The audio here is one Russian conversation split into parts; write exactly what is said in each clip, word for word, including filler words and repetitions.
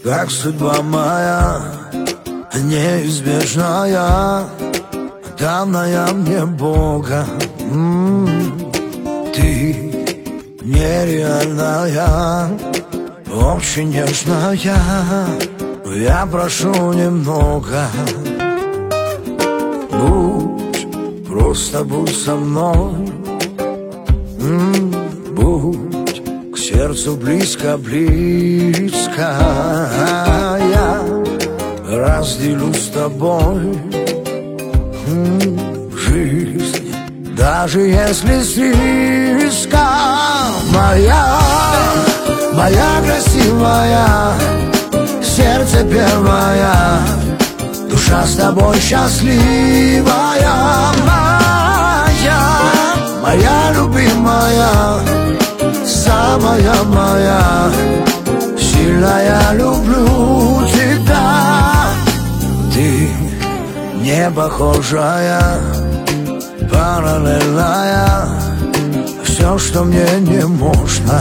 как судьба моя, неизбежная, данная мне Бога. М-м-м. Ты нереальная, очень нежная, я прошу немного. Будь, просто будь со мной, м-м, будь к сердцу близко-близко. Я разделю с тобой м-м, жизнь, даже если с риска. Моя, моя красивая, сердце первая, душа с тобой счастливая. Моя, моя любимая, самая моя, сильно я люблю тебя. Ты не похожая, параллельная, все, что мне не можно.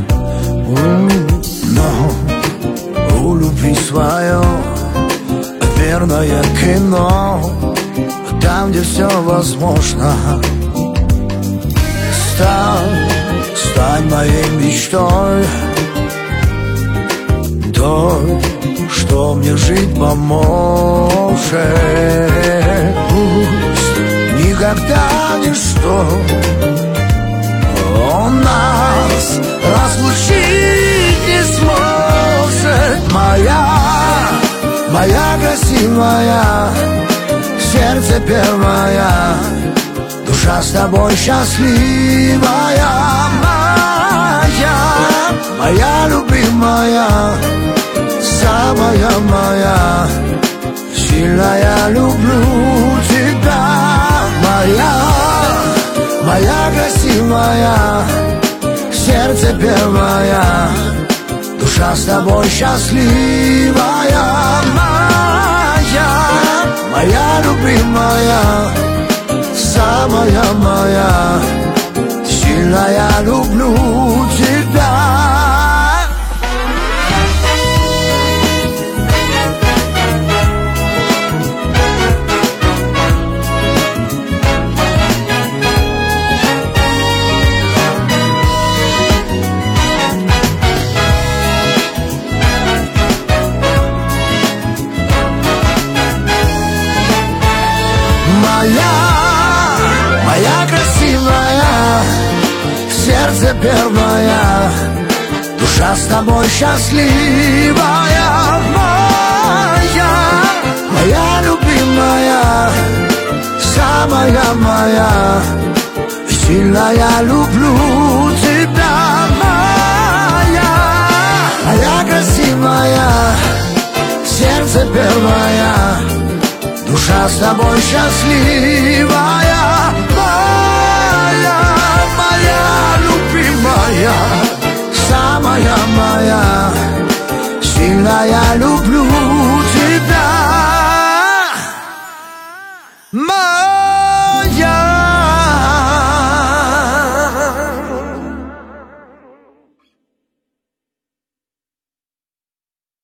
Но у любви свое верное кино, там, где все возможно. Стань, стань моей мечтой, той, что мне жить поможет. Пусть никогда ничто он нас разлучить не сможет. Моя, моя красивая, сердце первая, душа с тобой счастливая. Моя, моя любимая, самая моя, сильно я люблю тебя. Моя, моя красивая, сердце первая, душа с тобой счастливая. Моя, моя любимая, самая моя, сильно я люблю тебя. Моя, моя красивая, сердце первая, душа с тобой счастливая. Моя, моя любимая, самая моя, сильно я люблю тебя. Моя, моя красивая, сердце первая, душа с тобой счастливая.